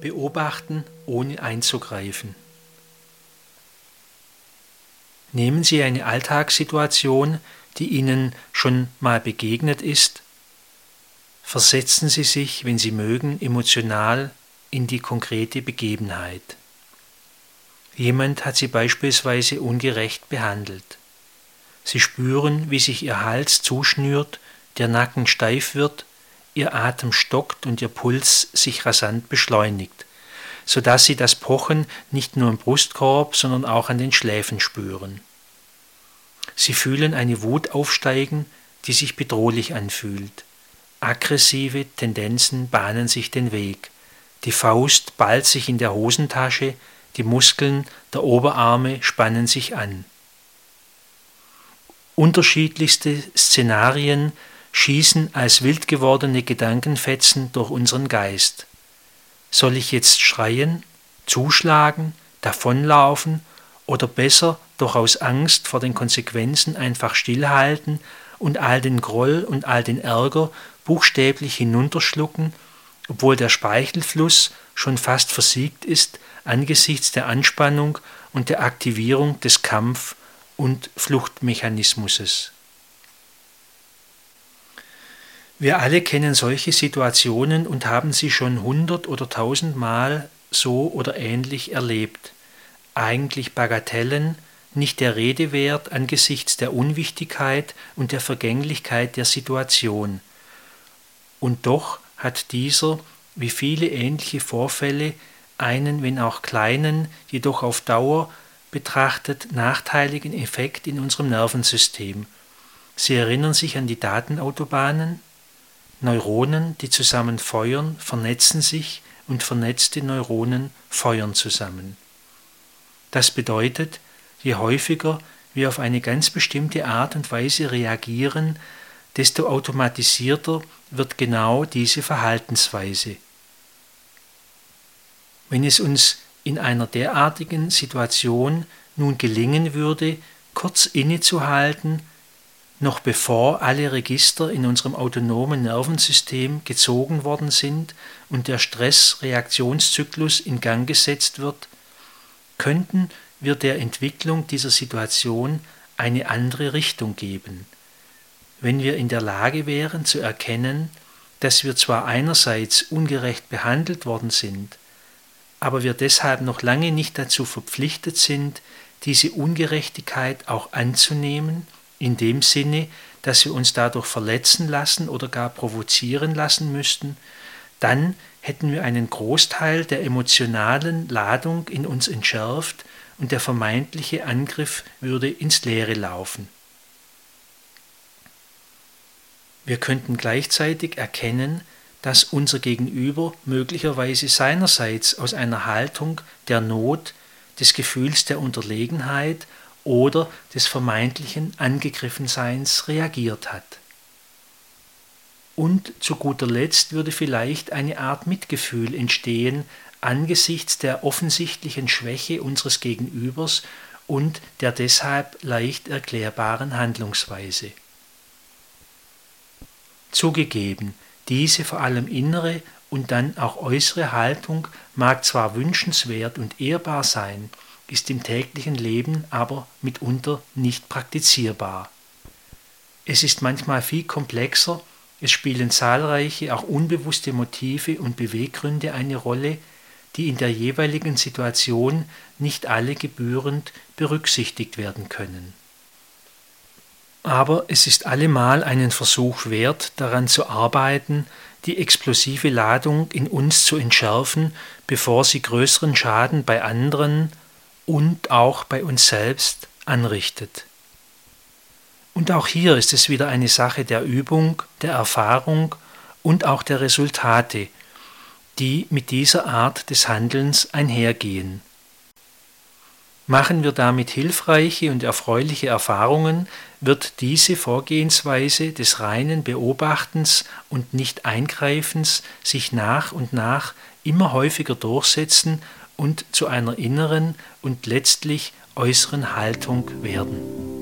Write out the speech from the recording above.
Beobachten ohne einzugreifen. Nehmen Sie eine Alltagssituation, die Ihnen schon mal begegnet ist. Versetzen Sie sich, wenn Sie mögen, emotional in die konkrete Begebenheit. Jemand hat Sie beispielsweise ungerecht behandelt. Sie spüren, wie sich Ihr Hals zuschnürt, der Nacken steif wird, Ihr Atem stockt und Ihr Puls sich rasant beschleunigt, sodass Sie das Pochen nicht nur im Brustkorb, sondern auch an den Schläfen spüren. Sie fühlen eine Wut aufsteigen, die sich bedrohlich anfühlt. Aggressive Tendenzen bahnen sich den Weg. Die Faust ballt sich in der Hosentasche, die Muskeln der Oberarme spannen sich an. Unterschiedlichste Szenarien schießen als wild gewordene Gedankenfetzen durch unseren Geist. Soll ich jetzt schreien, zuschlagen, davonlaufen oder besser doch aus Angst vor den Konsequenzen einfach stillhalten und all den Groll und all den Ärger buchstäblich hinunterschlucken, obwohl der Speichelfluss schon fast versiegt ist angesichts der Anspannung und der Aktivierung des Kampf- und Fluchtmechanismus. Wir alle kennen solche Situationen und haben sie schon 100 oder 1000 Mal so oder ähnlich erlebt. Eigentlich Bagatellen, nicht der Rede wert angesichts der Unwichtigkeit und der Vergänglichkeit der Situation. Und doch hat dieser, wie viele ähnliche Vorfälle, einen, wenn auch kleinen, jedoch auf Dauer betrachtet nachteiligen Effekt in unserem Nervensystem. Sie erinnern sich an die Datenautobahnen? Neuronen, die zusammen feuern, vernetzen sich und vernetzte Neuronen feuern zusammen. Das bedeutet, je häufiger wir auf eine ganz bestimmte Art und Weise reagieren, desto automatisierter wird genau diese Verhaltensweise. Wenn es uns in einer derartigen Situation nun gelingen würde, kurz innezuhalten, noch bevor alle Register in unserem autonomen Nervensystem gezogen worden sind und der Stressreaktionszyklus in Gang gesetzt wird, könnten wir der Entwicklung dieser Situation eine andere Richtung geben. Wenn wir in der Lage wären zu erkennen, dass wir zwar einerseits ungerecht behandelt worden sind, aber wir deshalb noch lange nicht dazu verpflichtet sind, diese Ungerechtigkeit auch anzunehmen, in dem Sinne, dass wir uns dadurch verletzen lassen oder gar provozieren lassen müssten, dann hätten wir einen Großteil der emotionalen Ladung in uns entschärft und der vermeintliche Angriff würde ins Leere laufen. Wir könnten gleichzeitig erkennen, dass unser Gegenüber möglicherweise seinerseits aus einer Haltung der Not, des Gefühls der Unterlegenheit oder des vermeintlichen Angegriffenseins reagiert hat. Und zu guter Letzt würde vielleicht eine Art Mitgefühl entstehen angesichts der offensichtlichen Schwäche unseres Gegenübers und der deshalb leicht erklärbaren Handlungsweise. Zugegeben, diese vor allem innere und dann auch äußere Haltung mag zwar wünschenswert und ehrbar sein, ist im täglichen Leben aber mitunter nicht praktizierbar. Es ist manchmal viel komplexer, es spielen zahlreiche, auch unbewusste Motive und Beweggründe eine Rolle, die in der jeweiligen Situation nicht alle gebührend berücksichtigt werden können. Aber es ist allemal einen Versuch wert, daran zu arbeiten, die explosive Ladung in uns zu entschärfen, bevor sie größeren Schaden bei anderen und auch bei uns selbst anrichtet. Und auch hier ist es wieder eine Sache der Übung, der Erfahrung und auch der Resultate, die mit dieser Art des Handelns einhergehen. Machen wir damit hilfreiche und erfreuliche Erfahrungen, wird diese Vorgehensweise des reinen Beobachtens und Nicht-Eingreifens sich nach und nach immer häufiger durchsetzen und zu einer inneren und letztlich äußeren Haltung werden.